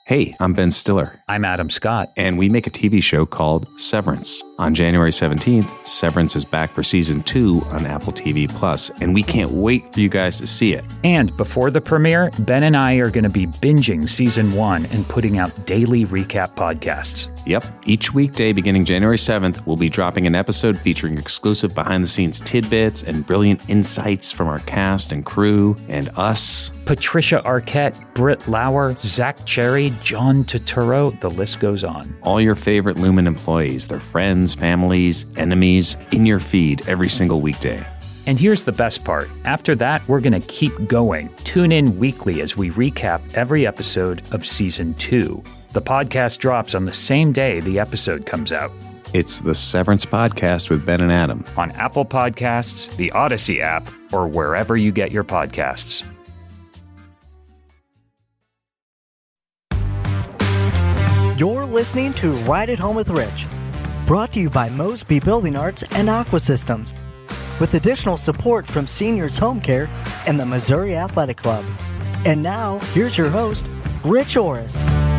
Hey, I'm Ben Stiller. I'm Adam Scott. And we make a TV show called Severance. On January 17th, Severance is back for Season 2 on Apple TV+, and we can't wait for you guys to see it. And before the premiere, Ben and I are going to be binging Season 1 and putting out daily recap podcasts. Yep. Each weekday beginning January 7th, we'll be dropping an episode featuring exclusive behind-the-scenes tidbits and brilliant insights from our cast and crew and us. Patricia Arquette, Britt Lauer, Zach Cherry, John Turturro, the list goes on. All your favorite Lumen employees, their friends, families, enemies, in your feed every single weekday. And here's the best part. After that, we're going to keep going. Tune in weekly as we recap every episode of Season 2. The podcast drops on the same day the episode comes out. It's the Severance Podcast with Ben and Adam. On Apple Podcasts, the Odyssey app, or wherever you get your podcasts. You're listening to Ride It Home with Rich, brought to you by Mosby Building Arts and Aqua Systems, with additional support from Seniors Home Care and the Missouri Athletic Club. And now, here's your host, Rich Orris.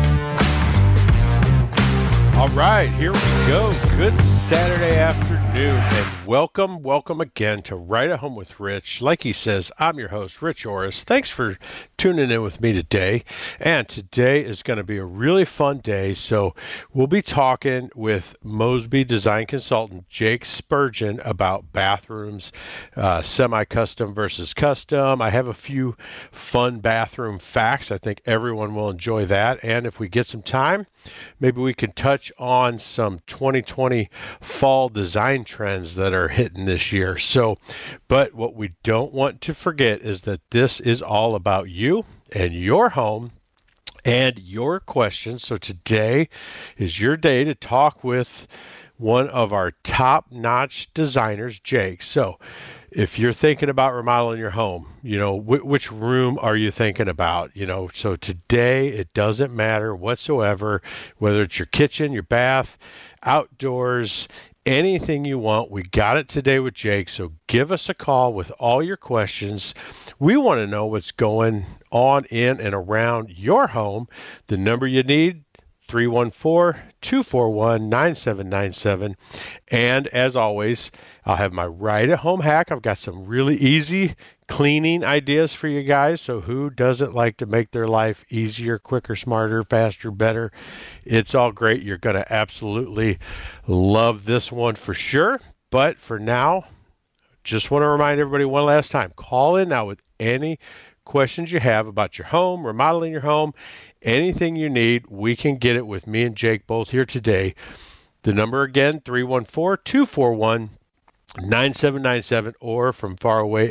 All right, here we go. Good Saturday afternoon, and welcome again to Ride It Home with Rich. Like he says, I'm your host, Rich Orris. Thanks for tuning in with me today. And today is going to be a really fun day. So we'll be talking with Mosby design consultant Jake Spurgeon about bathrooms, semi-custom versus custom. I have a few fun bathroom facts. I think everyone will enjoy that. And if we get some time, maybe we can touch on some 2020 fall design trends that are hitting this year. But what we don't want to forget is that this is all about you and your home and your questions. So today is your day to talk with one of our top-notch designers, Jake. So if you're thinking about remodeling your home, which room are you thinking about? So today it doesn't matter whatsoever, whether it's your kitchen, your bath, outdoors, anything you want. We got it today with Jake. So give us a call with all your questions. We want to know what's going on in and around your home. The number you need, 314-241-9797. And as always, I'll have my Ride at Home hack. I've got some really easy cleaning ideas for you guys. So who doesn't like to make their life easier, quicker, smarter, faster, better? It's all great. You're going to absolutely love this one for sure. But for now, just want to remind everybody one last time, call in now with any questions you have about your home, remodeling your home, anything you need. We can get it with me and Jake both here today. The number again, 314-241-9797, or from far away,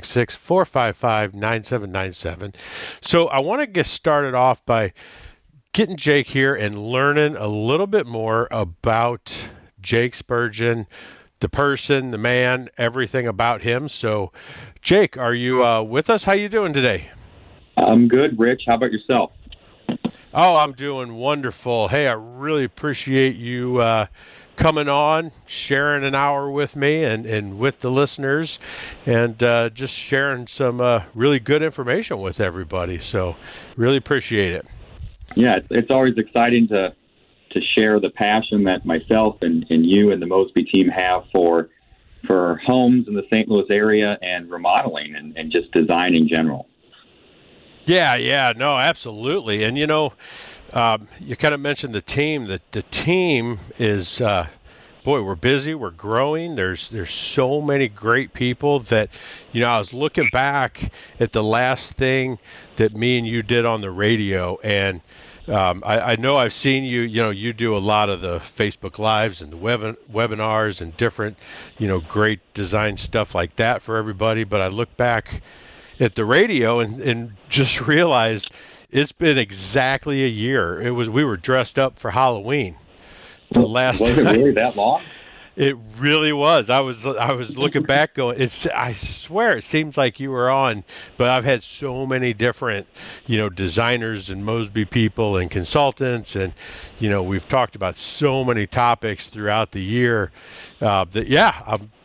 866-455-9797. So I want to get started off by getting Jake here and learning a little bit more about Jake Spurgeon, the person, the man, everything about him. So Jake, are you with us? How you doing today? I'm good, Rich. How about yourself? Oh, I'm doing wonderful. Hey, I really appreciate you coming on, sharing an hour with me and with the listeners, and just sharing some really good information with everybody. So really appreciate it. Yeah, it's always exciting to share the passion that myself and you and the Mosby team have for homes in the St. Louis area and remodeling and just design in general. Yeah, no, absolutely. And, you kind of mentioned the team. The team is, we're busy. We're growing. There's so many great people that, I was looking back at the last thing that me and you did on the radio. And I know I've seen you, you do a lot of the Facebook Lives and the webinars and different, great design stuff like that for everybody. But I look back at the radio and just realized it's been exactly a year. We were dressed up for Halloween. Was it really that long? It really was. I was looking back going, I swear it seems like you were on, but I've had so many different, designers and Mosby people and consultants, and, we've talked about so many topics throughout the year I'm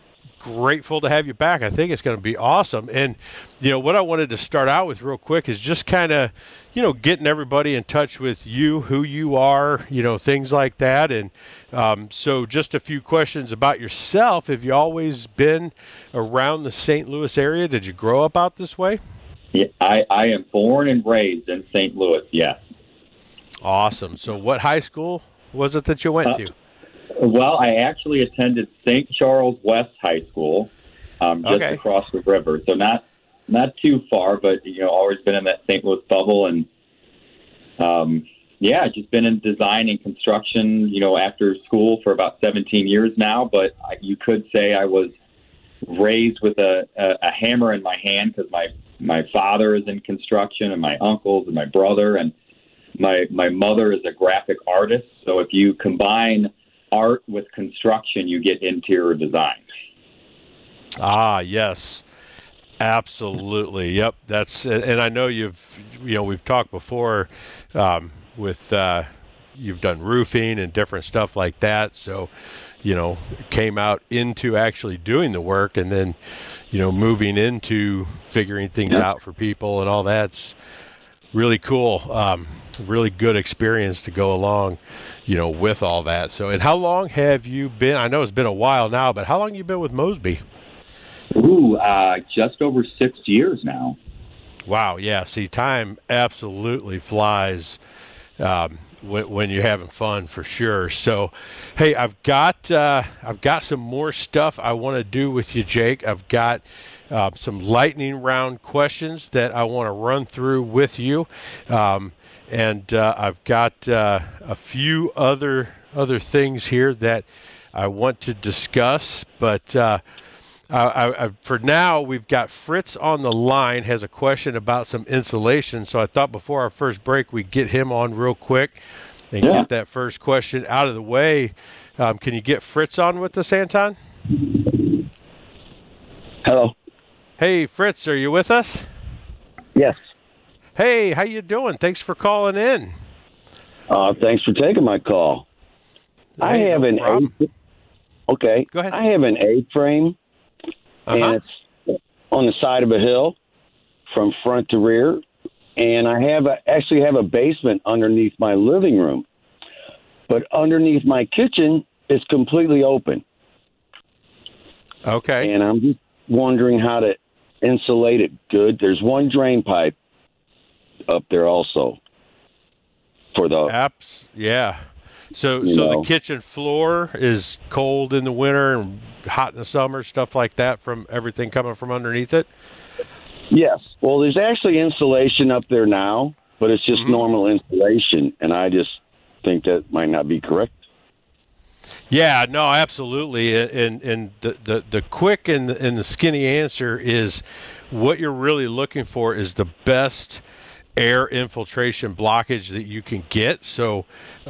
grateful to have you back. I think it's going to be awesome. And, what I wanted to start out with real quick is just kind of, getting everybody in touch with you, who you are, things like that. And so just a few questions about yourself. Have you always been around the St. Louis area? Did you grow up out this way? Yeah, I am born and raised in St. Louis, yes. Awesome. So what high school was it that you went to? Well, I actually attended St. Charles West High School, just across the river. So not too far, but, always been in that St. Louis bubble. And, just been in design and construction, after school for about 17 years now. But you could say I was raised with a hammer in my hand because my father is in construction and my uncles and my brother. And my mother is a graphic artist. So if you combine art with construction, you get interior design. Ah, yes, absolutely. Yep. And I know we've talked before with you've done roofing and different stuff like that. So, came out into actually doing the work and then, moving into figuring things out for people and all that's really cool. Really good experience to go along, with all that. So, and how long have you been? I know it's been a while now, but how long have you been with Mosby? Just over 6 years now. Wow. Yeah. See, time absolutely flies when you're having fun, for sure. So, hey, I've got some more stuff I want to do with you, Jake. I've got some lightning round questions that I want to run through with you. And I've got a few other things here that I want to discuss. But for now, we've got Fritz on the line, has a question about some insulation. So I thought before our first break, we'd get him on real quick and get that first question out of the way. Can you get Fritz on with us, Anton? Hello. Hey, Fritz, are you with us? Yes. Hey, how you doing? Thanks for calling in. Thanks for taking my call. Hey, I have Okay. Go ahead. I have an A-frame, and it's on the side of a hill from front to rear, and I actually have a basement underneath my living room, but underneath my kitchen is completely open. Okay. And I'm just wondering how to insulate it good. There's one drain pipe up there also for the apps. Yeah. So the kitchen floor is cold in the winter and hot in the summer, stuff like that, from everything coming from underneath it? Yes. Well, there's actually insulation up there now, but it's just normal insulation, and I just think that might not be correct. Yeah, no, absolutely. And the quick and the skinny answer is what you're really looking for is the best air infiltration blockage that you can get. So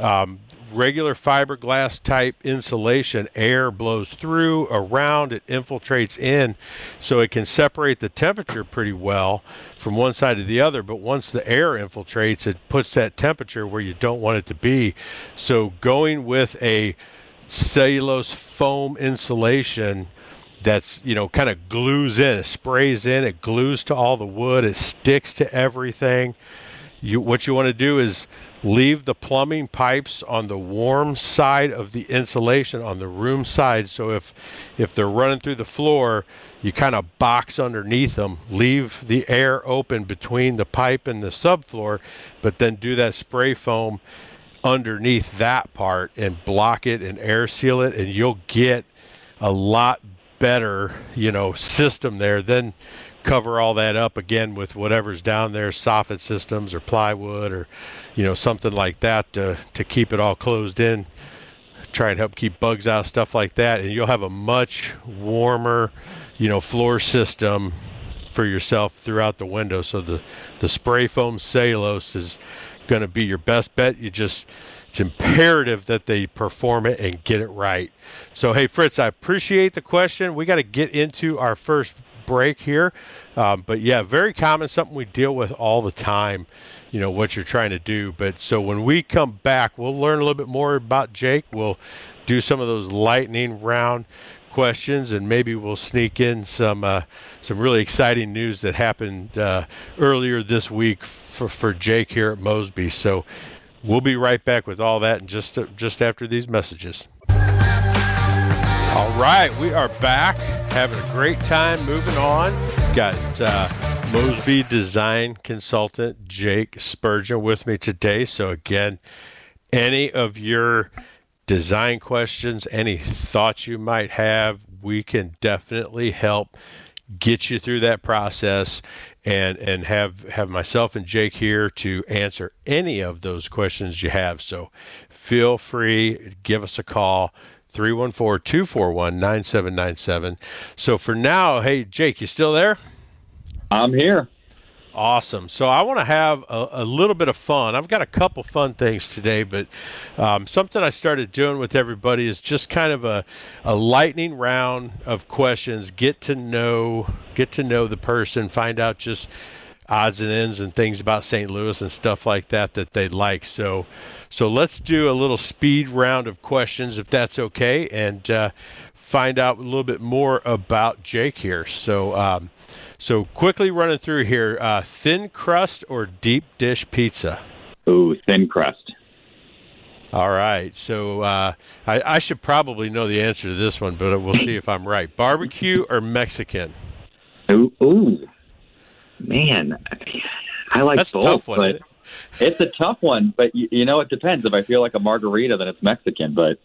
regular fiberglass type insulation, air blows through, around, it infiltrates in, so it can separate the temperature pretty well from one side to the other. But once the air infiltrates, it puts that temperature where you don't want it to be. So going with a cellulose foam insulation that's, kind of glues in, it sprays in, it glues to all the wood, it sticks to everything. What you want to do is leave the plumbing pipes on the warm side of the insulation, on the room side. So if they're running through the floor, you kind of box underneath them, leave the air open between the pipe and the subfloor, but then do that spray foam underneath that part and block it and air seal it, and you'll get a lot better, system there. Then cover all that up again with whatever's down there, soffit systems or plywood or, something like that to keep it all closed in. Try and help keep bugs out, stuff like that, and you'll have a much warmer, floor system for yourself throughout the window. So the spray foam cellulose is going to be your best bet. It's imperative that they perform it and get it right. So, hey, Fritz, I appreciate the question. We got to get into our first break here. But yeah, very common, something we deal with all the time, what you're trying to do. But so when we come back, we'll learn a little bit more about Jake. We'll do some of those lightning round questions, and maybe we'll sneak in some really exciting news that happened earlier this week for Jake here at Mosby. So we'll be right back with all that in just after these messages. All right, we are back, having a great time, moving on. Got Mosby design consultant Jake Spurgeon with me today. So again, any of your design questions, any thoughts you might have, we can definitely help get you through that process and have myself and Jake here to answer any of those questions you have. So feel free, give us a call, 314-241-9797. So for now, hey, Jake, you still there? I'm here. Awesome. So I want to have a little bit of fun. I've got a couple fun things today, but something I started doing with everybody is just kind of a lightning round of questions. Get to know the person, find out just odds and ends and things about St. Louis and stuff like that they like. So let's do a little speed round of questions, if that's okay, and find out a little bit more about Jake here. So quickly running through here, thin crust or deep dish pizza? Ooh, thin crust. All right. So I should probably know the answer to this one, but we'll see if I'm right. Barbecue or Mexican? Ooh. Man, I like That's both, a tough one, but it's a tough one. But it depends. If I feel like a margarita, then it's Mexican. But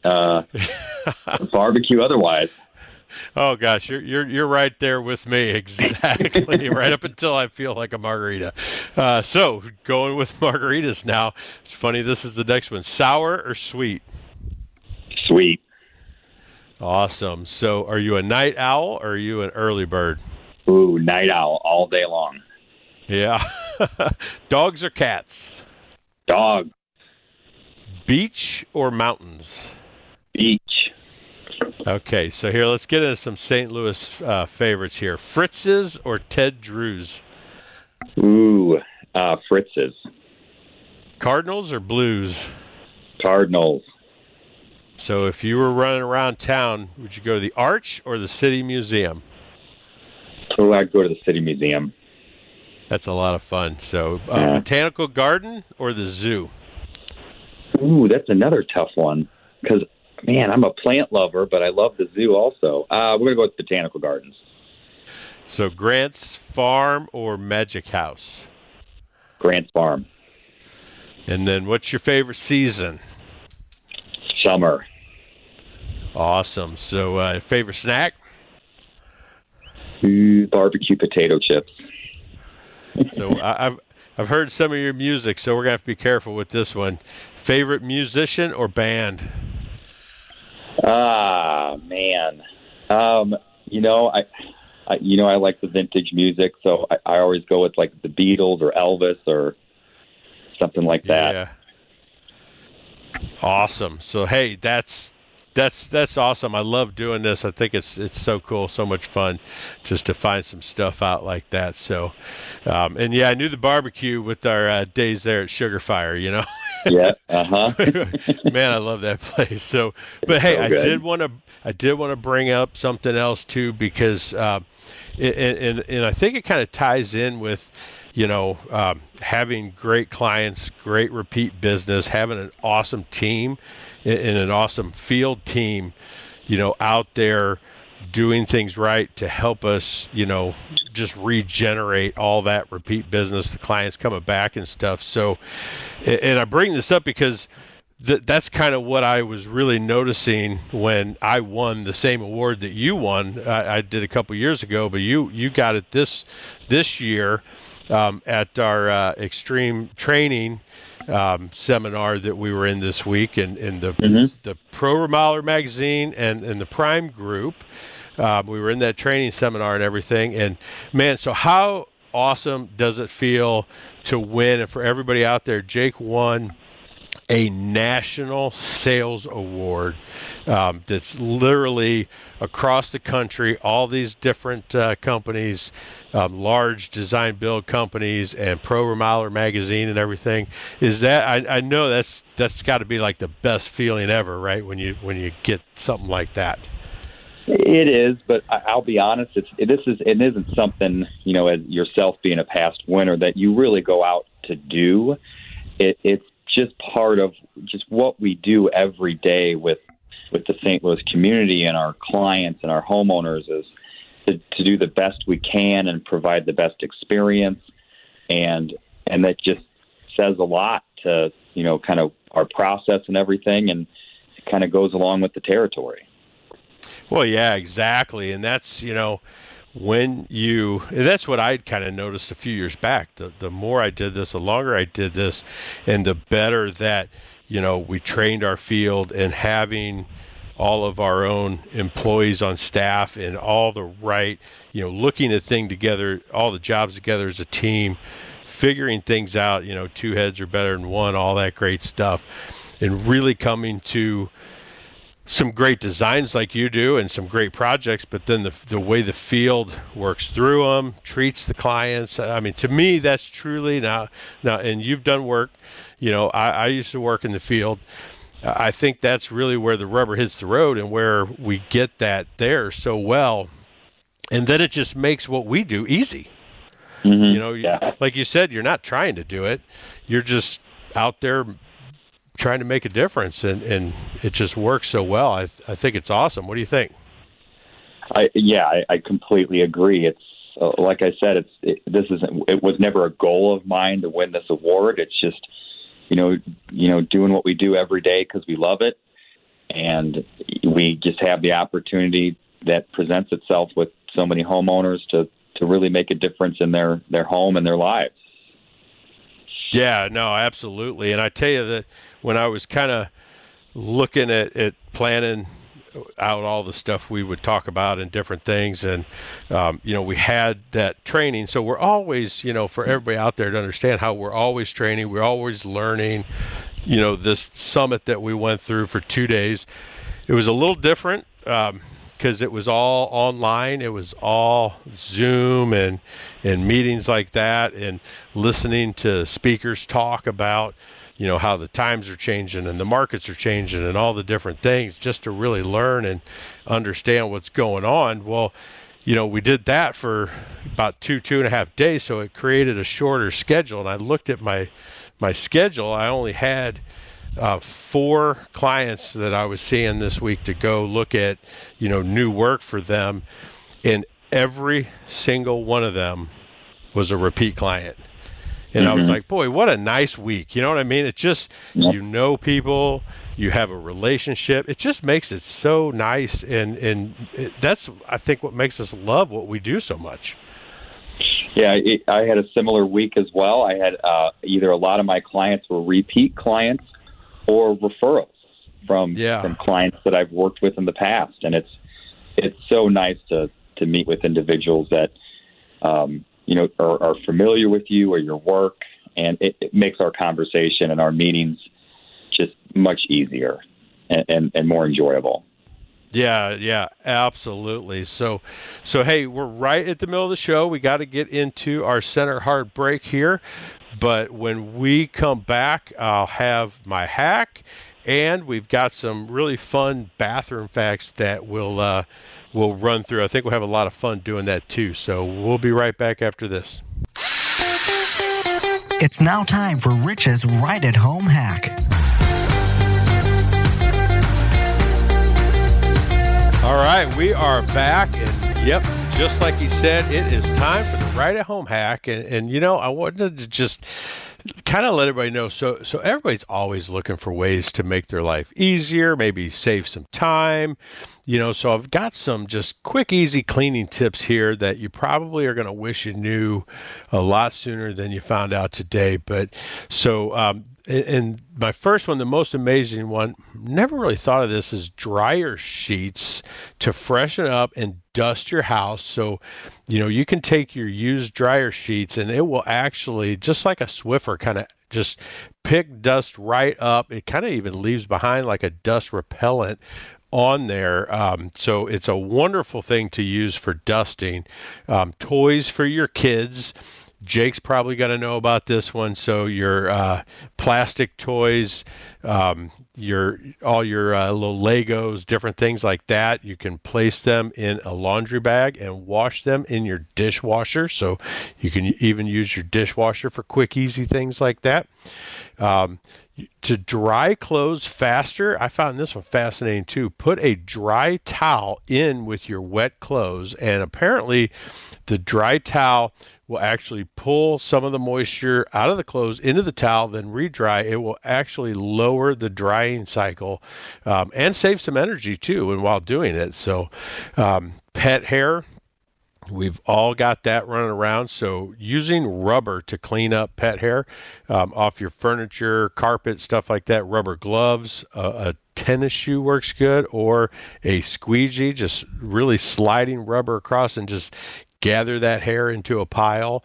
barbecue otherwise. Oh gosh, you're right there with me, exactly. Right up until I feel like a margarita. So going with margaritas now. It's funny. This is the next one: sour or sweet? Sweet. Awesome. So are you a night owl or are you an early bird? Ooh, night owl all day long. Yeah. Dogs or cats? Dog. Beach or mountains? Beach. Okay, so here, let's get into some St. Louis favorites here. Fritz's or Ted Drew's? Ooh, Fritz's. Cardinals or Blues? Cardinals. So if you were running around town, would you go to the Arch or the City Museum? Oh, I'd go to the City Museum. That's a lot of fun. So Botanical Garden or the zoo? Ooh, that's another tough one. Because, man, I'm a plant lover, but I love the zoo also. We're going to go with Botanical Gardens. So Grant's Farm or Magic House? Grant's Farm. And then what's your favorite season? Summer. Awesome. So favorite snack? Barbecue potato chips. So I've heard some of your music, so we're gonna have to be careful with this one. Favorite musician or band? Man. I like the vintage music, so I always go with like the Beatles or Elvis or something like that. Yeah. Awesome. So hey, that's awesome. I love doing this. I think it's so cool, so much fun just to find some stuff out like that. So, and yeah, I knew the barbecue with our days there at Sugar Fire, Yeah. Man, I love that place. So, but hey, so I did want to bring up something else too, because, and I think it kind of ties in with, having great clients, great repeat business, having an awesome team and an awesome field team, out there doing things right to help us, just regenerate all that repeat business, the clients coming back and stuff. So, and I bring this up because that's kind of what I was really noticing when I won the same award that you won. I did a couple years ago, but you got it this year at our extreme training seminar that we were in this week, and the Pro Remodeler magazine and the Prime Group. We were in that training seminar and everything. And man, so how awesome does it feel to win? And for everybody out there, Jake won a national sales award that's literally across the country, all these different companies, large design build companies and Pro Remodeler magazine and everything. Is that, I know that's got to be like the best feeling ever, right? When you get something like that. It is, but I'll be honest. It isn't something, as yourself being a past winner, that you really go out to do. It's just part of just what we do every day with the St. Louis community and our clients and our homeowners is to do the best we can and provide the best experience, and that just says a lot to kind of our process and everything, and it kind of goes along with the territory. Well, yeah, exactly. And that's, that's what I kind of noticed a few years back. The more I did this, the longer I did this, and the better that, we trained our field, and having all of our own employees on staff and all the right, looking at things together, all the jobs together as a team, figuring things out, two heads are better than one, all that great stuff, and really coming to some great designs like you do and some great projects, but then the way the field works through them, treats the clients. I mean, to me, that's truly now, and you've done work, I used to work in the field. I think that's really where the rubber hits the road and where we get that there so well. And then it just makes what we do easy. Mm-hmm. Like you said, you're not trying to do it. You're just out there trying to make a difference, and it just works so well. I think it's awesome. What do you think? I completely agree. It's like I said, it was never a goal of mine to win this award. It's just doing what we do every day because we love it, and we just have the opportunity that presents itself with so many homeowners to really make a difference in their home and their lives. Yeah, no, absolutely. And I tell you that when I was kind of looking at planning out all the stuff we would talk about and different things, and we had that training. So we're always, for everybody out there to understand how we're always training, we're always learning. This summit that we went through for 2 days, it was a little different because it was all online. It was all Zoom and meetings like that, and listening to speakers talk about how the times are changing and the markets are changing and all the different things, just to really learn and understand what's going on. Well, we did that for about two and a half days, so it created a shorter schedule. And I looked at my schedule. I only had 4 clients that I was seeing this week to go look at, new work for them. And every single one of them was a repeat client. And I was like, boy, what a nice week. You know what I mean? It just, people, you have a relationship. It just makes it so nice. And that's, I think, what makes us love what we do so much. Yeah, I had a similar week as well. I had either a lot of my clients were repeat clients or referrals from clients that I've worked with in the past. And it's so nice to meet with individuals that, are familiar with you or your work, and it makes our conversation and our meetings just much easier and more enjoyable. Yeah, absolutely. So hey, we're right at the middle of the show. We got to get into our center hard break here, but when we come back, I'll have my hack, and we've got some really fun bathroom facts that we'll run through. I think we'll have a lot of fun doing that too. So we'll be right back after this. It's now time for Rich's Right at Home hack. All right, we are back, and yep, just like he said, it is time for the Right at Home hack. And I wanted to just kind of let everybody know. So everybody's always looking for ways to make their life easier, maybe save some time. So I've got some just quick, easy cleaning tips here that you probably are going to wish you knew a lot sooner than you found out today. But and my first one, the most amazing one, never really thought of this, is dryer sheets to freshen up and dust your house. So, you can take your used dryer sheets and it will actually, just like a Swiffer, kind of just pick dust right up. It kind of even leaves behind like a dust repellent on there. So it's a wonderful thing to use for dusting. Toys for your kids. Jake's probably going to know about this one. So your plastic toys, all your little Legos, different things like that, you can place them in a laundry bag and wash them in your dishwasher. So you can even use your dishwasher for quick, easy things like that. To dry clothes faster, I found this one fascinating too. Put a dry towel in with your wet clothes, and apparently the dry towel will actually pull some of the moisture out of the clothes into the towel, then re-dry. It will actually lower the drying cycle and save some energy too, and while doing it. So pet hair, we've all got that running around. So using rubber to clean up pet hair off your furniture, carpet, stuff like that, rubber gloves, a tennis shoe works good, or a squeegee, just really sliding rubber across and just gather that hair into a pile.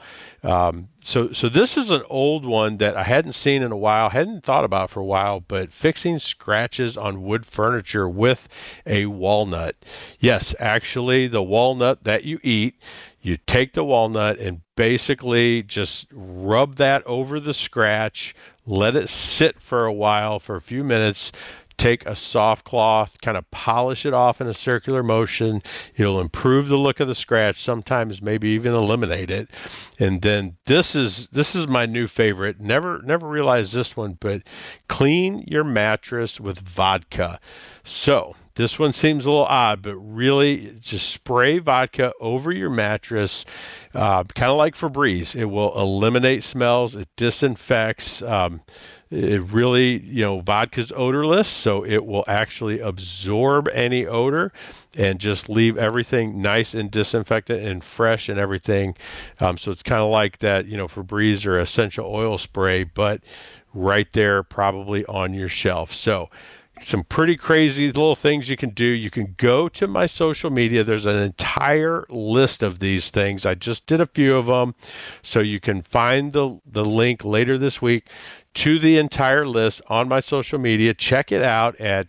So this is an old one that I hadn't seen in a while, hadn't thought about for a while, but fixing scratches on wood furniture with a walnut. Yes, actually the walnut that you eat, you take the walnut and basically just rub that over the scratch, let it sit for a while, for a few minutes. Take a soft cloth, kind of polish it off in a circular motion. It'll improve the look of the scratch, sometimes maybe even eliminate it. And then this is my new favorite. Never realized this one, but clean your mattress with vodka. So this one seems a little odd, but really just spray vodka over your mattress, kind of like Febreze. It will eliminate smells. It disinfects. It really, vodka's odorless, so it will actually absorb any odor and just leave everything nice and disinfectant and fresh and everything. So it's kind of like that, Febreze or essential oil spray, but right there probably on your shelf. So some pretty crazy little things you can do. You can go to my social media. There's an entire list of these things. I just did a few of them. So you can find the link later this week to the entire list on my social media. Check it out at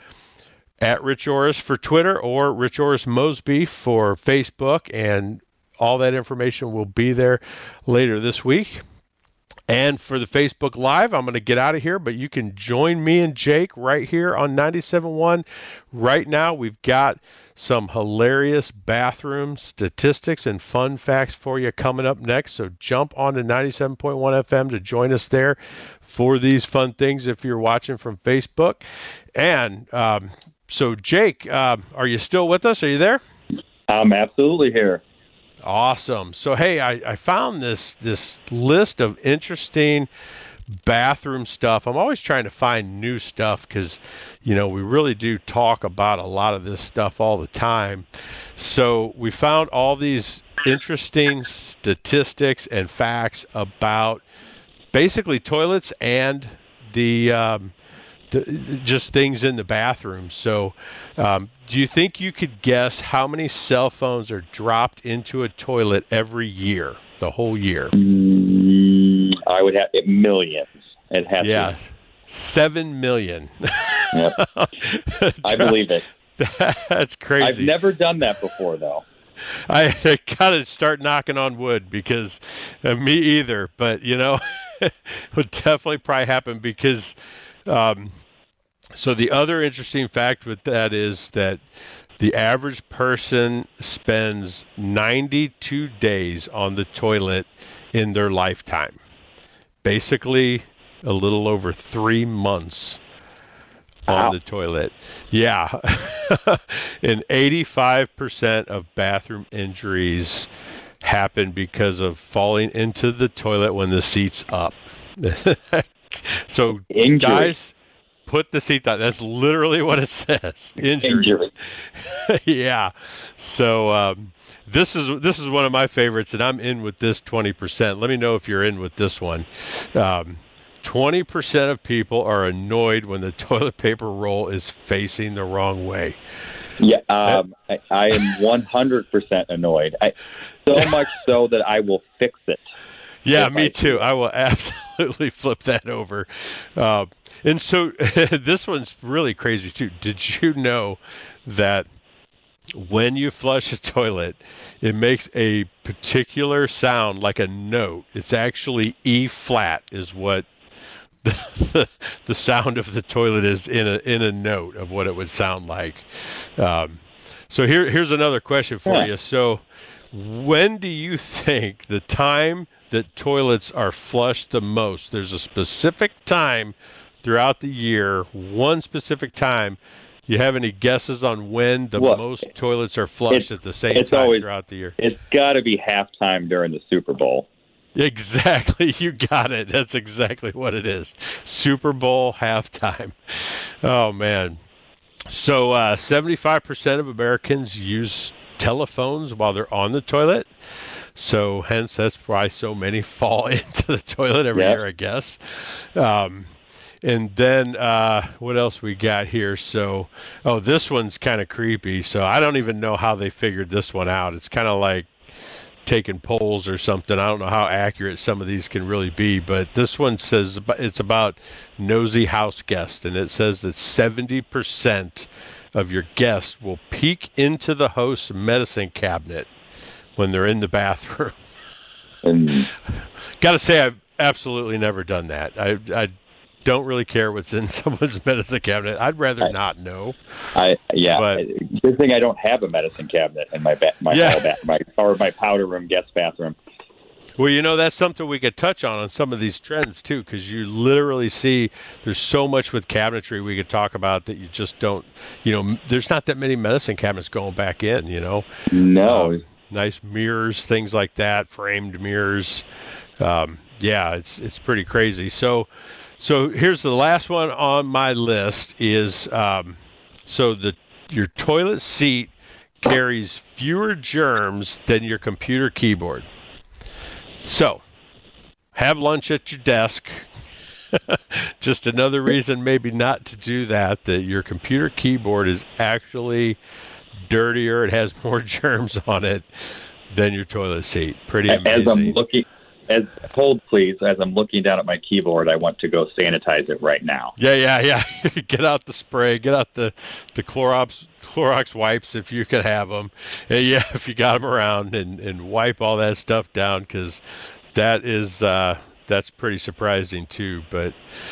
Rich Orris for Twitter or Rich Orris Mosby for Facebook, and all that information will be there later this week. And for the Facebook Live, I'm going to get out of here, but you can join me and Jake right here on 97.1. Right now, we've got some hilarious bathroom statistics and fun facts for you coming up next. So jump on to 97.1 FM to join us there for these fun things if you're watching from Facebook. And so, Jake, are you still with us? Are you there? I'm absolutely here. Awesome. So, hey, I found this list of interesting bathroom stuff. I'm always trying to find new stuff because, we really do talk about a lot of this stuff all the time. So we found all these interesting statistics and facts about basically toilets and just things in the bathroom. So do you think you could guess how many cell phones are dropped into a toilet every year, the whole year? I would have millions. It has to be. 7 million. Yep. I believe it. That's crazy. I've never done that before, though. I got to start knocking on wood because me either. But, it would definitely probably happen because so the other interesting fact with that is that the average person spends 92 days on the toilet in their lifetime. Basically, a little over 3 months on the toilet. Yeah. And 85% of bathroom injuries happen because of falling into the toilet when the seat's up. So, guys, put the seat down. That's literally what it says. Injuries. Yeah. So this is one of my favorites, and I'm in with this 20%. Let me know if you're in with this one. 20% of people are annoyed when the toilet paper roll is facing the wrong way. Yeah, I am 100% annoyed. So much so that I will fix it. Yeah, me too. I will absolutely flip that over. And so this one's really crazy too. Did you know that when you flush a toilet, it makes a particular sound like a note. It's actually E flat is what the sound of the toilet is in a note of what it would sound like. So here's another question for you. So when do you think the time that toilets are flushed the most? There's a specific time throughout the year, one specific time. You have any guesses on when the most toilets are flushed at the same time throughout the year? It's got to be halftime during the Super Bowl. Exactly. You got it. That's exactly what it is. Super Bowl halftime. Oh, man. So 75% of Americans use telephones while they're on the toilet. So hence, that's why so many fall into the toilet every year, I guess. And then what else we got here? So, this one's kind of creepy. So I don't even know how they figured this one out. It's kind of like taking polls or something. I don't know how accurate some of these can really be, but this one says it's about nosy house guests, and it says that 70% of your guests will peek into the host's medicine cabinet when they're in the bathroom. Got to say, I've absolutely never done that. I don't really care what's in someone's medicine cabinet. I'd rather not know. Good thing I don't have a medicine cabinet in my powder room guest bathroom. Well, that's something we could touch on some of these trends too, because you literally see there's so much with cabinetry we could talk about that you just don't. There's not that many medicine cabinets going back in. No. Nice mirrors, things like that, framed mirrors. It's pretty crazy. So here's the last one on my list is your toilet seat carries fewer germs than your computer keyboard. So have lunch at your desk. Just another reason maybe not to do that your computer keyboard is actually dirtier. It has more germs on it than your toilet seat. Pretty amazing. Hold please. As I'm looking down at my keyboard, I want to go sanitize it right now. Yeah. Get out the spray. Get out the Clorox wipes if you could have them. If you got them around, and wipe all that stuff down, because that's pretty surprising too. But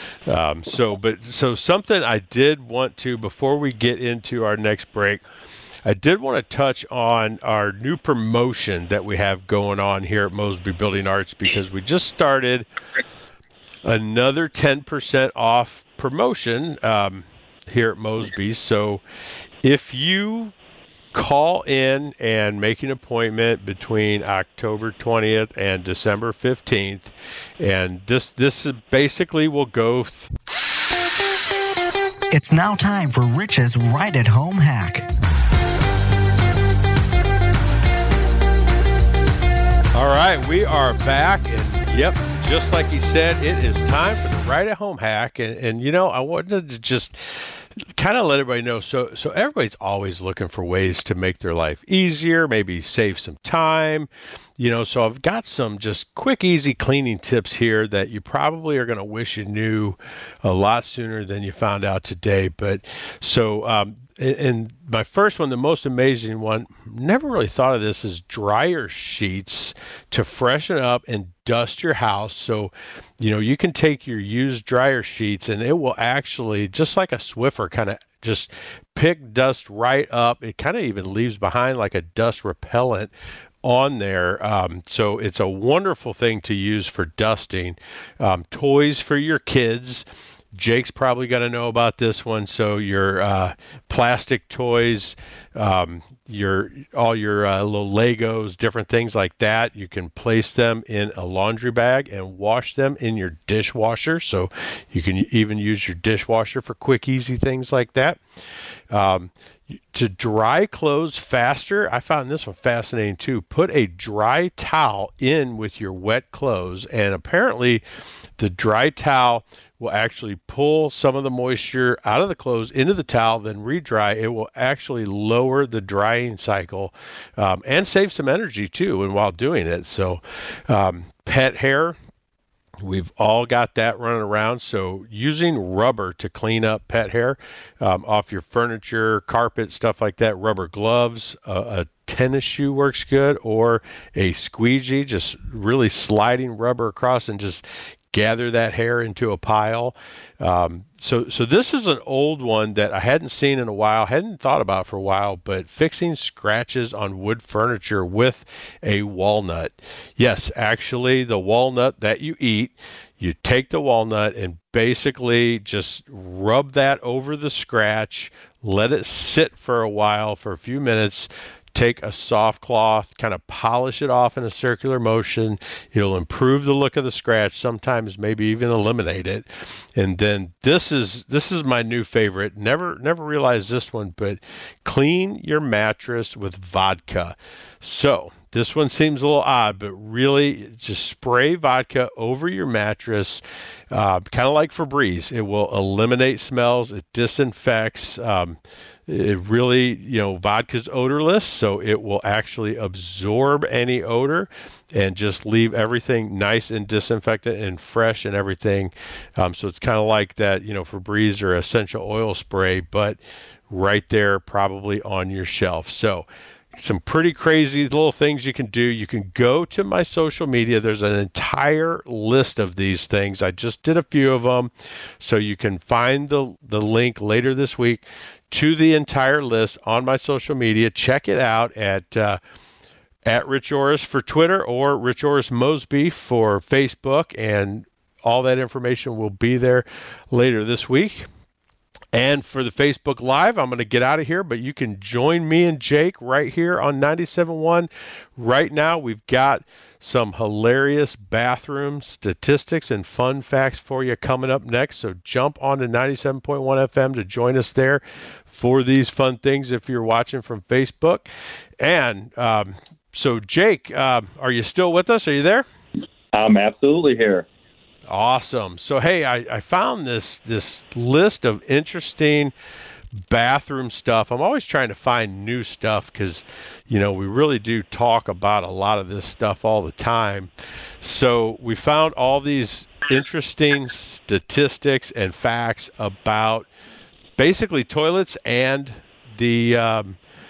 so something I did want to, before we get into our next break, I did want to touch on our new promotion that we have going on here at Mosby Building Arts, because we just started another 10% off promotion here at Mosby. So if you call in and make an appointment between October 20th and December 15th, and this is basically will go. It's now time for Rich's Right at Home hack. All right, we are back, and yep, just like he said, it is time for the Right at Home hack. And I wanted to just kind of let everybody know. So everybody's always looking for ways to make their life easier, maybe save some time. So I've got some just quick, easy cleaning tips here that you probably are going to wish you knew a lot sooner than you found out today. But and my first one, the most amazing one, never really thought of this, is dryer sheets to freshen up and dust your house. So, you can take your used dryer sheets and it will actually, just like a Swiffer, kind of just pick dust right up. It kind of even leaves behind like a dust repellent on there. So it's a wonderful thing to use for dusting. Toys for your kids. Jake's probably going to know about this one. So your plastic toys, all your little Legos, different things like that, you can place them in a laundry bag and wash them in your dishwasher. So you can even use your dishwasher for quick, easy things like that. To dry clothes faster, I found this one fascinating too. Put a dry towel in with your wet clothes, and apparently the dry towel will actually pull some of the moisture out of the clothes into the towel, then re-dry. It will actually lower the drying cycle and save some energy too, and while doing it. So pet hair, We've all got that running around. So using rubber to clean up pet hair off your furniture, carpet, stuff like that, rubber gloves, a tennis shoe works good, or a squeegee, just really sliding rubber across and just gather that hair into a pile. So this is an old one that I hadn't seen in a while, hadn't thought about for a while, but fixing scratches on wood furniture with a walnut. Yes, actually the walnut that you eat, you take the walnut and basically just rub that over the scratch, let it sit for a while, for a few minutes. Take a soft cloth, kind of polish it off in a circular motion. It'll improve the look of the scratch, sometimes maybe even eliminate it. And then this is my new favorite. Never realized this one, but clean your mattress with vodka. So this one seems a little odd, but really just spray vodka over your mattress, kind of like Febreze. It will eliminate smells. It disinfects. It really, vodka's odorless, so it will actually absorb any odor and just leave everything nice and disinfectant and fresh and everything. So it's kind of like that, Febreze or essential oil spray, but right there probably on your shelf. So some pretty crazy little things you can do. You can go to my social media. There's an entire list of these things. I just did a few of them. So you can find the link later this week to the entire list on my social media. Check it out at Rich Orris for Twitter or Rich Orris Mosby for Facebook, and all that information will be there later this week. And for the Facebook Live, I'm going to get out of here, but you can join me and Jake right here on 97.1. Right now, we've got some hilarious bathroom statistics and fun facts for you coming up next. So jump on to 97.1 FM to join us there for these fun things if you're watching from Facebook. And so, Jake, are you still with us? Are you there? I'm absolutely here. Awesome. So, hey, I found this list of interesting bathroom stuff. I'm always trying to find new stuff because, we really do talk about a lot of this stuff all the time. So we found all these interesting statistics and facts about basically toilets and the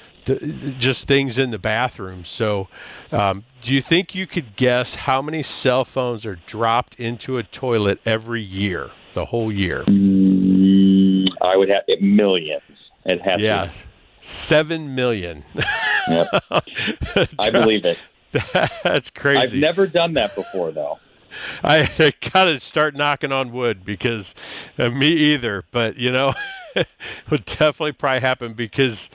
just things in the bathroom. So do you think you could guess how many cell phones are dropped into a toilet every year, the whole year? I would have millions. It has to be. 7 million. Yep. I believe it. That's crazy. I've never done that before, though. I got to start knocking on wood because me either. But, it would definitely probably happen because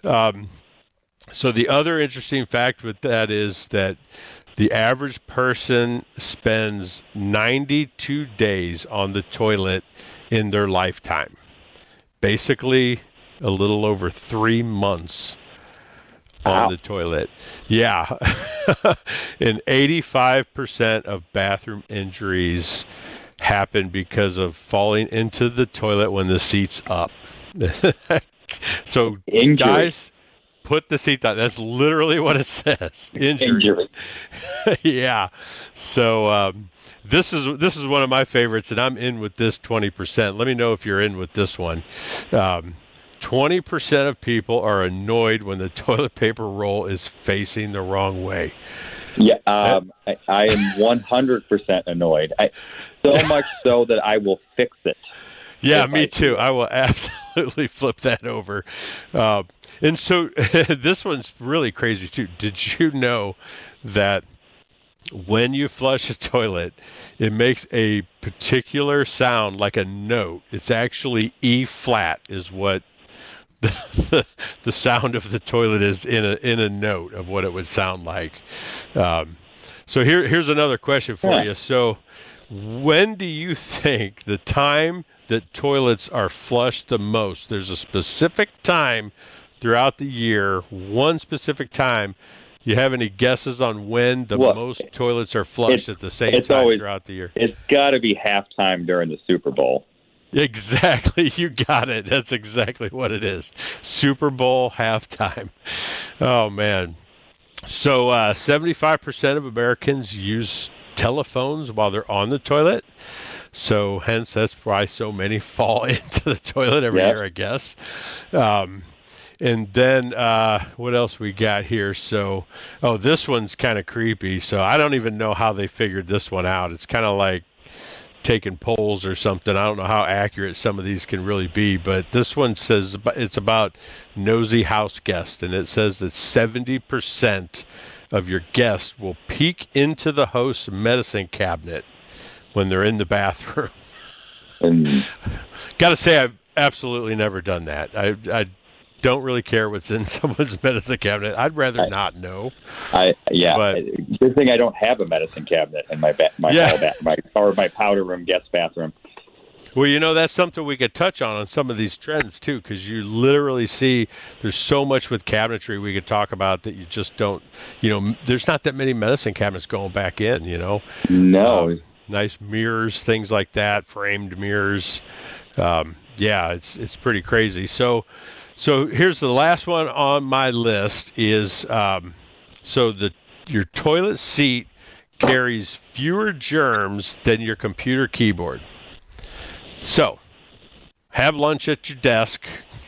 so the other interesting fact with that is that the average person spends 92 days on the toilet in their lifetime. Basically, a little over 3 months on the toilet. Yeah. And 85% of bathroom injuries happen because of falling into the toilet when the seat's up. So, guys, put the seat down. That's literally what it says. Injuries. Yeah. So this is one of my favorites, and I'm in with this 20%. Let me know if you're in with this one. 20% of people are annoyed when the toilet paper roll is facing the wrong way. Yeah, I am 100% annoyed. So much so that I will fix it. Yeah, me too. I will absolutely flip that over. And so this one's really crazy too. Did you know that when you flush a toilet, it makes a particular sound like a note? It's actually E flat is what the sound of the toilet is in a note of what it would sound like. So here's another question for you. So when do you think the time that toilets are flushed the most? There's a specific time throughout the year, one specific time. You have any guesses on when the most toilets are flushed at the same time throughout the year? It's got to be halftime during the Super Bowl. Exactly. You got it. That's exactly what it is. Super Bowl halftime. Oh, man. So 75% of Americans use telephones while they're on the toilet. So hence that's why so many fall into the toilet every year, I guess. And then what else we got here? So, this one's kind of creepy. So I don't even know how they figured this one out. It's kind of like taking polls or something. I don't know how accurate some of these can really be, but this one says it's about nosy house guests, and it says that 70% of your guests will peek into the host's medicine cabinet when they're in the bathroom. Got to say, I've absolutely never done that. I don't really care what's in someone's medicine cabinet. I'd rather not know. Good thing I don't have a medicine cabinet in my powder room guest bathroom. Well, that's something we could touch on some of these trends too, because you literally see there's so much with cabinetry we could talk about that you just don't. There's not that many medicine cabinets going back in. No. Nice mirrors, things like that, framed mirrors. It's pretty crazy. So here's the last one on my list is your toilet seat carries fewer germs than your computer keyboard. So have lunch at your desk.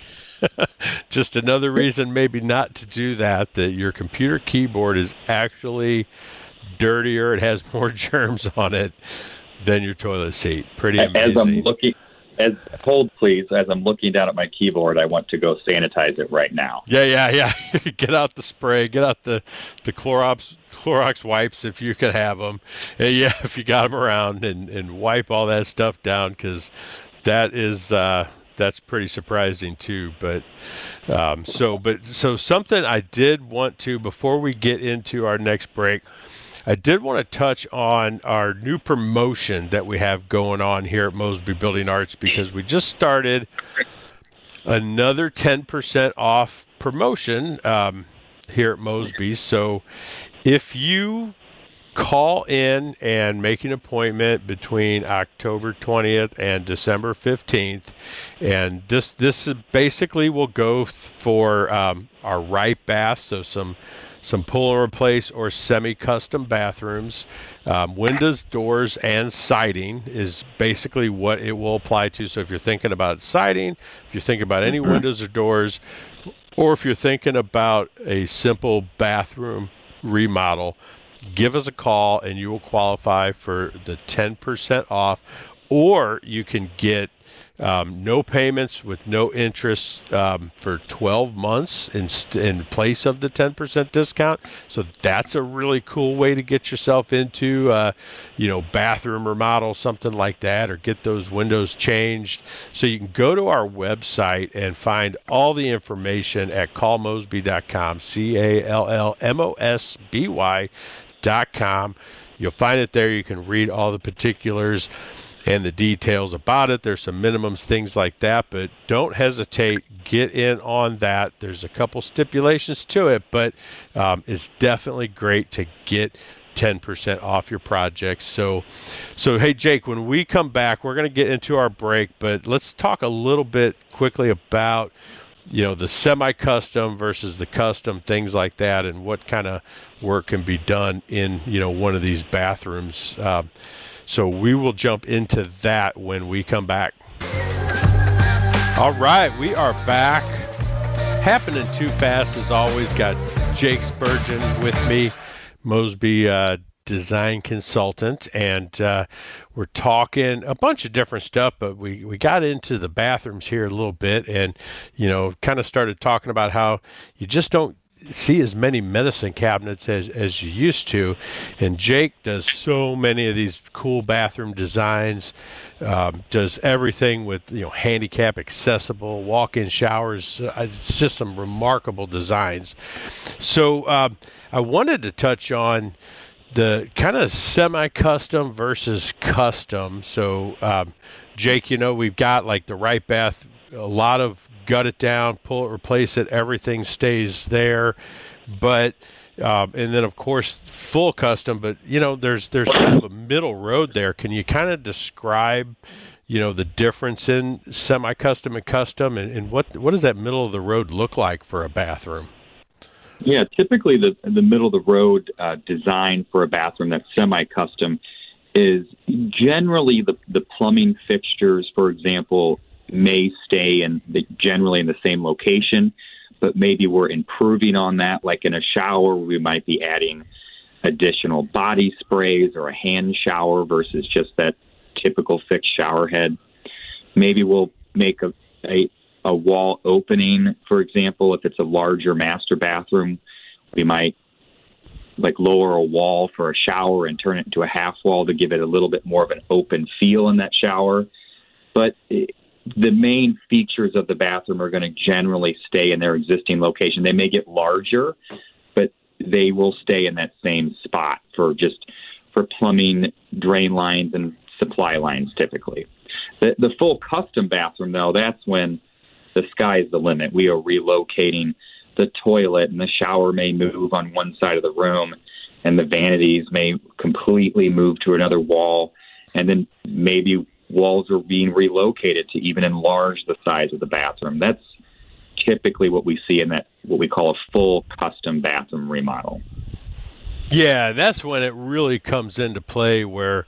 Just another reason maybe not to do that your computer keyboard is actually dirtier. It has more germs on it than your toilet seat. Pretty amazing. Hold please, as I'm looking down at my keyboard, I want to go sanitize it right now. Yeah. Get out the spray, get out the Clorox wipes if you can have them. If you got them around, and wipe all that stuff down, because that is that's pretty surprising too. But so something I did want to, before we get into our next break, I did want to touch on our new promotion that we have going on here at Mosby Building Arts, because we just started another 10% off promotion here at Mosby. So if you call in and make an appointment between October 20th and December 15th, and this basically will go for our right bath, so some pull and replace or semi-custom bathrooms, windows, doors, and siding is basically what it will apply to. So if you're thinking about siding, if you're thinking about any windows or doors, or if you're thinking about a simple bathroom remodel, give us a call and you will qualify for the 10% off, or you can get no payments with no interest for 12 months in place of the 10% discount. So that's a really cool way to get yourself into, bathroom remodel, something like that, or get those windows changed. So you can go to our website and find all the information at callmosby.com, CALLMOSBY.com. You'll find it there. You can read all the particulars and the details about it. There's some minimums, things like that, but don't hesitate. Get in on that. There's a couple stipulations to it, but it's definitely great to get 10% off your project. So hey, Jake, when we come back, we're going to get into our break, but let's talk a little bit quickly about the semi-custom versus the custom, things like that, and what kind of work can be done in one of these bathrooms. So we will jump into that when we come back. All right, we are back. Happening too fast as always. Got Jake Spurgeon with me, Mosby design consultant, and we're talking a bunch of different stuff, but we got into the bathrooms here a little bit, and kind of started talking about how you just don't see as many medicine cabinets as you used to, and Jake does so many of these cool bathroom designs, does everything with handicap accessible walk-in showers. It's just some remarkable designs. So I wanted to touch on the kind of semi-custom versus custom. So Jake, we've got like the right bath, a lot of gut it down, pull it, replace it, everything stays there. But and then of course full custom, but there's kind of a middle road there. Can you kind of describe the difference in semi-custom and custom, and what does that middle of the road look like for a bathroom? Yeah, typically the middle of the road design for a bathroom that's semi-custom is generally the plumbing fixtures, for example, may stay generally in the same location, but maybe we're improving on that. Like in a shower, we might be adding additional body sprays or a hand shower versus just that typical fixed shower head. Maybe we'll make a wall opening, for example. If it's a larger master bathroom, we might lower a wall for a shower and turn it into a half wall to give it a little bit more of an open feel in that shower. But the main features of the bathroom are going to generally stay in their existing location. They may get larger, but they will stay in that same spot for plumbing, drain lines, and supply lines typically. The full custom bathroom, though, that's when the sky's the limit. We are relocating the toilet, and the shower may move on one side of the room, and the vanities may completely move to another wall, and then maybe walls are being relocated to even enlarge the size of the bathroom. That's typically what we see in that what we call a full custom bathroom remodel. Yeah, that's when it really comes into play where,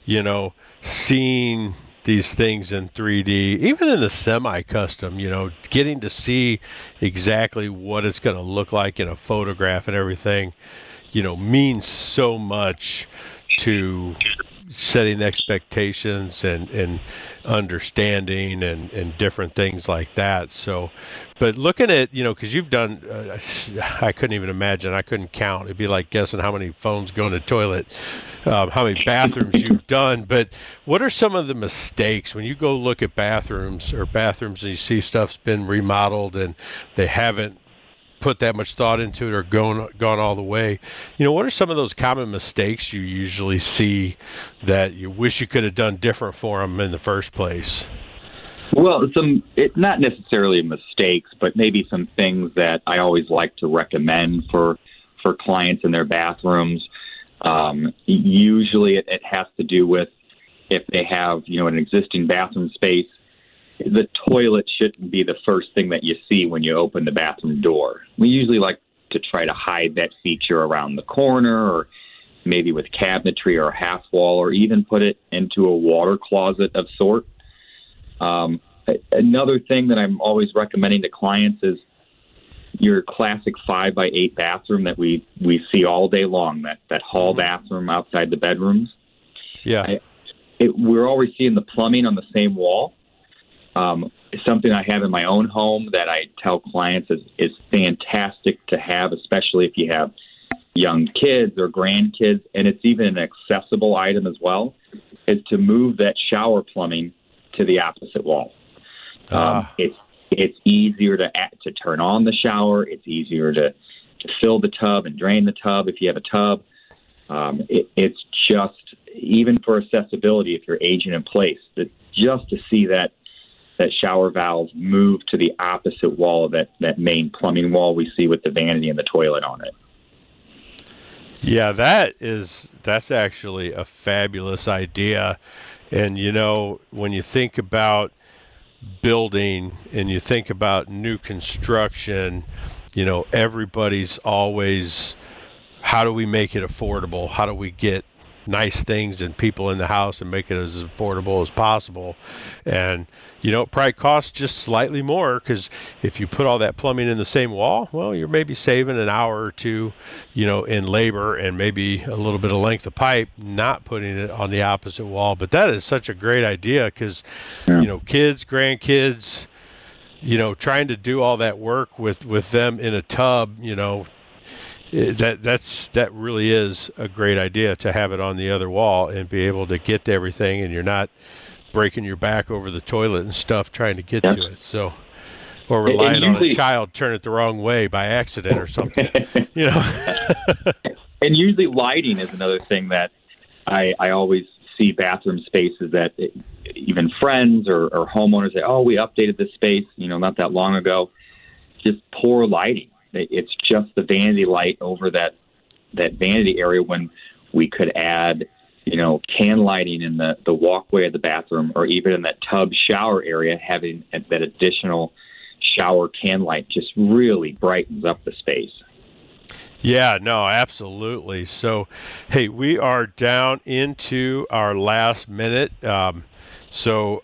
seeing these things in 3D, even in the semi-custom, getting to see exactly what it's going to look like in a photograph and everything, means so much to setting expectations and understanding and different things like that. So, but looking at, because you've done, I couldn't even imagine, I couldn't count. It'd be like guessing how many phones go in the toilet, how many bathrooms you've done. But what are some of the mistakes when you go look at bathrooms and you see stuff's been remodeled and they haven't put that much thought into it or gone all the way? What are some of those common mistakes you usually see that you wish you could have done different for them in the first place? Well, it's not necessarily mistakes, but maybe some things that I always like to recommend for clients in their bathrooms. Usually it has to do with if they have, an existing bathroom space. The toilet shouldn't be the first thing that you see when you open the bathroom door. We usually like to try to hide that feature around the corner or maybe with cabinetry or a half wall, or even put it into a water closet of sort. Another thing that I'm always recommending to clients is your classic 5x8 bathroom that we see all day long, that hall bathroom outside the bedrooms. Yeah. We're always seeing the plumbing on the same wall. Something I have in my own home that I tell clients is fantastic to have, especially if you have young kids or grandkids, and it's even an accessible item as well, is to move that shower plumbing to the opposite wall. It's easier to turn on the shower. It's easier to fill the tub and drain the tub if you have a tub. It's just, even for accessibility, if you're aging in place, just to see that shower valve move to the opposite wall of that main plumbing wall we see with the vanity and the toilet on it. Yeah, that's actually a fabulous idea. And, when you think about building and you think about new construction, everybody's always, how do we make it affordable? How do we get nice things and people in the house and make it as affordable as possible? And it probably costs just slightly more, because if you put all that plumbing in the same wall, well, you're maybe saving an hour or two in labor and maybe a little bit of length of pipe, not putting it on the opposite wall. But that is such a great idea, because kids, grandkids, trying to do all that work with them in a tub, that really is a great idea, to have it on the other wall and be able to get to everything, and you're not breaking your back over the toilet and stuff trying to get to it. So, or relying on a child turn it the wrong way by accident or something. And usually lighting is another thing that I always see bathroom spaces that even friends or homeowners say, "Oh, we updated this space, not that long ago." Just poor lighting. It's just the vanity light over that vanity area, when we could add, can lighting in the walkway of the bathroom, or even in that tub shower area, having that additional shower can light just really brightens up the space. Yeah, no, absolutely. So, hey, we are down into our last minute. So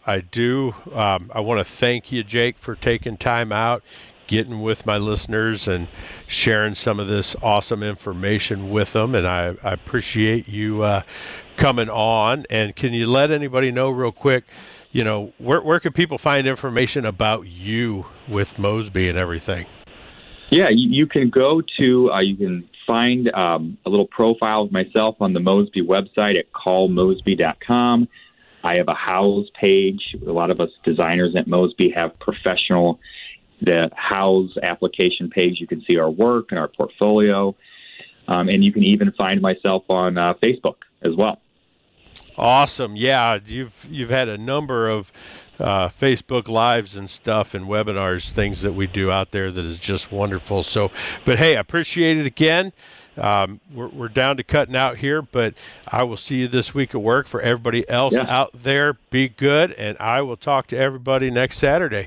I want to thank you, Jake, for taking time out, getting with my listeners and sharing some of this awesome information with them. And I appreciate you coming on. And can you let anybody know real quick, where can people find information about you with Mosby and everything? Yeah, you can go to, you can find a little profile of myself on the Mosby website at callmosby.com. I have a house page. A lot of us designers at Mosby have the house application page. You can see our work and our portfolio. And you can even find myself on Facebook as well. Awesome. Yeah, you've had a number of Facebook Lives and stuff and webinars, things that we do out there that is just wonderful. So, but hey, I appreciate it again. We're down to cutting out here, but I will see you this week at work. For everybody else out there, be good, and I will talk to everybody next Saturday.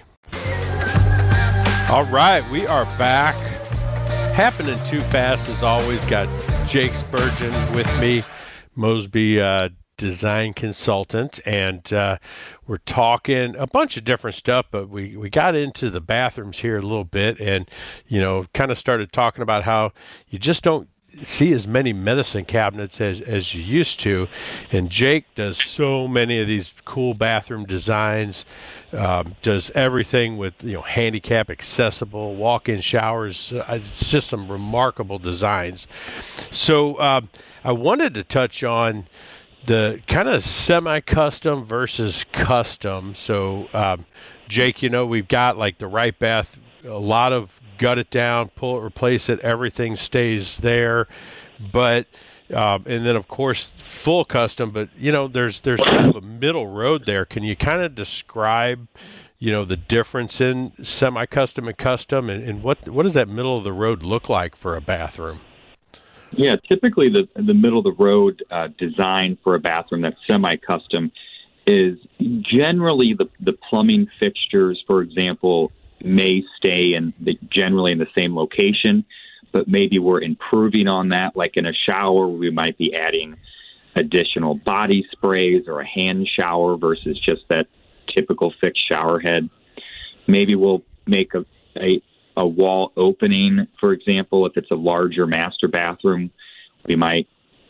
All right, we are back. Happening too fast as always. Got Jake Spurgeon with me, Mosby design consultant, and we're talking a bunch of different stuff, but we got into the bathrooms here a little bit, and kind of started talking about how you just don't see as many medicine cabinets as you used to, and Jake does so many of these cool bathroom designs, does everything with handicap accessible walk-in showers. It's just some remarkable designs. So I wanted to touch on the kind of semi-custom versus custom. So, Jake, we've got like the Right Bath, a lot of gut it down, pull it, replace it, everything stays there. But, and then of course, full custom, but there's kind of a middle road there. Can you kind of describe, the difference in semi-custom and custom, and what does that middle of the road look like for a bathroom? Yeah, typically the middle of the road design for a bathroom that's semi-custom is generally the plumbing fixtures, for example, may stay generally in the same location, but maybe we're improving on that. Like in a shower, we might be adding additional body sprays or a hand shower versus just that typical fixed shower head. Maybe we'll make a wall opening, for example. If it's a larger master bathroom, we might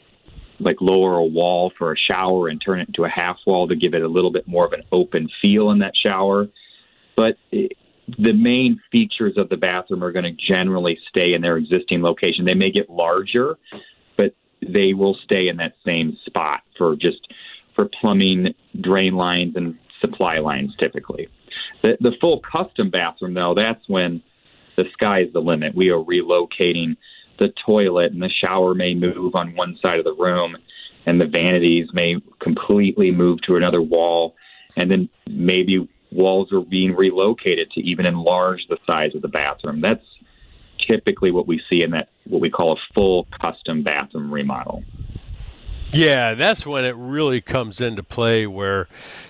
lower a wall for a shower and turn it into a half wall to give it a little bit more of an open feel in that shower. But the main features of the bathroom are going to generally stay in their existing location. They may get larger, but they will stay in that same spot for plumbing, drain lines, and supply lines typically. The full custom bathroom, though, that's when the sky's the limit. We are relocating the toilet, and the shower may move on one side of the room, and the vanities may completely move to another wall, and then maybe walls are being relocated to even enlarge the size of the bathroom. That's typically what we see in that, what we call a full custom bathroom remodel. Yeah, that's when it really comes into play where,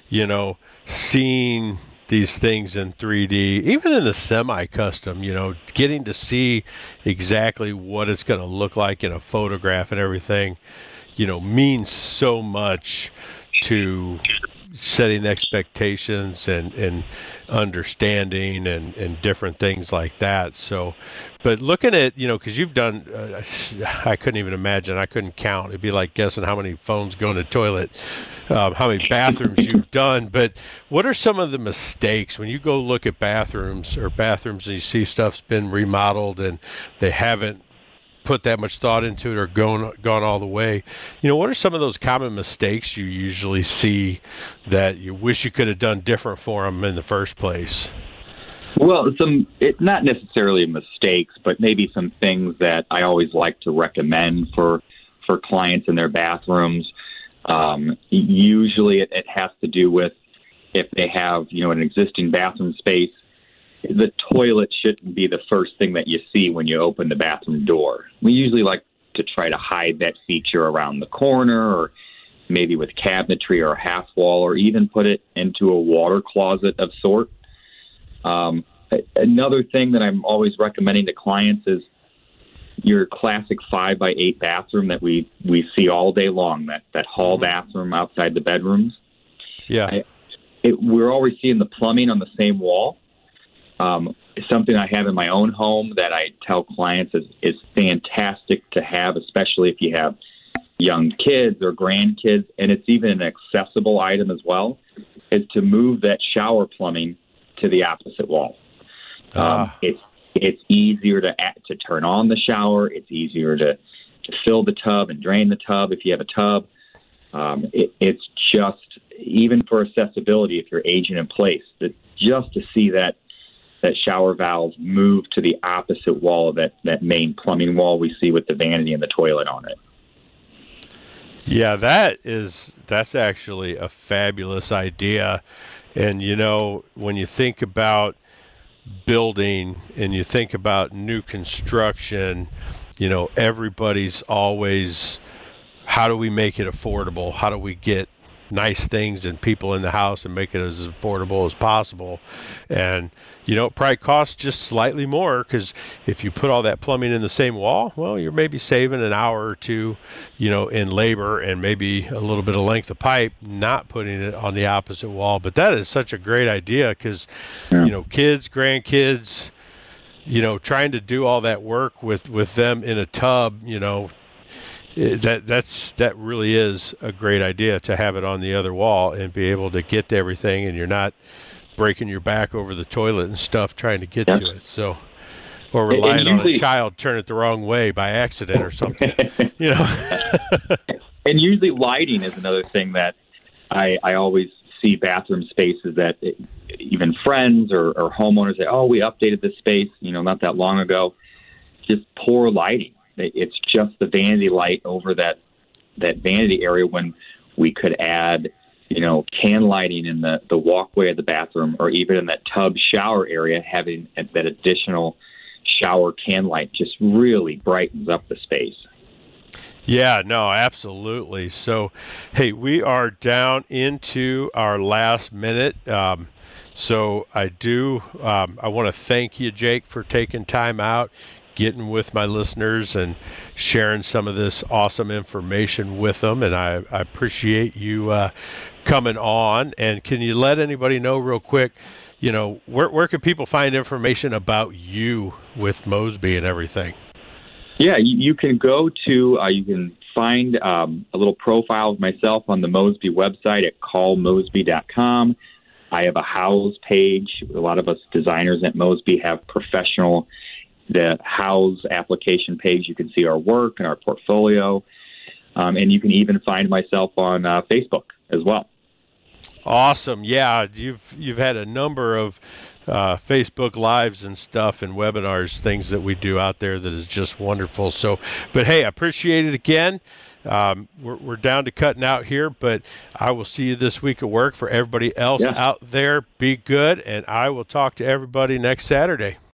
seeing these things in 3D, even in the semi-custom, getting to see exactly what it's going to look like in a photograph and everything, means so much to setting expectations and understanding and different things like that. So, but looking at, because you've done, I couldn't even imagine, I couldn't count. It'd be like guessing how many phones go in the toilet, how many bathrooms you've done. But what are some of the mistakes when you go look at bathrooms and you see stuff's been remodeled and they haven't put that much thought into it or gone all the way? What are some of those common mistakes you usually see that you wish you could have done different for them in the first place? Well, not necessarily mistakes, but maybe some things that I always like to recommend for clients in their bathrooms. Usually it has to do with if they have, an existing bathroom space. The toilet shouldn't be the first thing that you see when you open the bathroom door. We usually like to try to hide that feature around the corner, or maybe with cabinetry or a half wall, or even put it into a water closet of sort. Another thing that I'm always recommending to clients is your classic 5x8 bathroom that we see all day long, that hall bathroom outside the bedrooms. Yeah. We're always seeing the plumbing on the same wall. It's something I have in my own home that I tell clients is fantastic to have, especially if you have young kids or grandkids, and it's even an accessible item as well, is to move that shower plumbing to the opposite wall. It's easier to turn on the shower. It's easier to fill the tub and drain the tub if you have a tub. It's just, even for accessibility, if you're aging in place, just to see that shower valve move to the opposite wall of that main plumbing wall we see with the vanity and the toilet on it. Yeah, that's actually a fabulous idea. And, when you think about building and you think about new construction, everybody's always, how do we make it affordable? How do we get nice things and people in the house and make it as affordable as possible? And it probably costs just slightly more, because if you put all that plumbing in the same wall, well, you're maybe saving an hour or two in labor and maybe a little bit of length of pipe, not putting it on the opposite wall. But that is such a great idea, because kids, grandkids, trying to do all that work with them in a tub, that really is a great idea, to have it on the other wall and be able to get to everything, and you're not breaking your back over the toilet and stuff trying to get to it. So, or relying on a child turn it the wrong way by accident or something. And usually lighting is another thing that I always see bathroom spaces that even friends or homeowners say, oh, we updated this space, not that long ago. Just poor lighting. It's just the vanity light over that vanity area, when we could add, can lighting in the walkway of the bathroom, or even in that tub shower area, having that additional shower can light just really brightens up the space. Yeah, no, absolutely. So, hey, we are down into our last minute. So I want to thank you, Jake, for taking time out, getting with my listeners and sharing some of this awesome information with them. And I appreciate you coming on. And can you let anybody know real quick, where can people find information about you with Mosby and everything? Yeah, you can go to, you can find a little profile of myself on the Mosby website at callmosby.com. I have a house page. A lot of us designers at Mosby have the house application page. You can see our work and our portfolio. And you can even find myself on Facebook as well. Awesome. Yeah, you've had a number of Facebook Lives and stuff and webinars, things that we do out there that is just wonderful. So, but hey, I appreciate it again. We're down to cutting out here, but I will see you this week at work. For everybody else out there, be good, and I will talk to everybody next Saturday.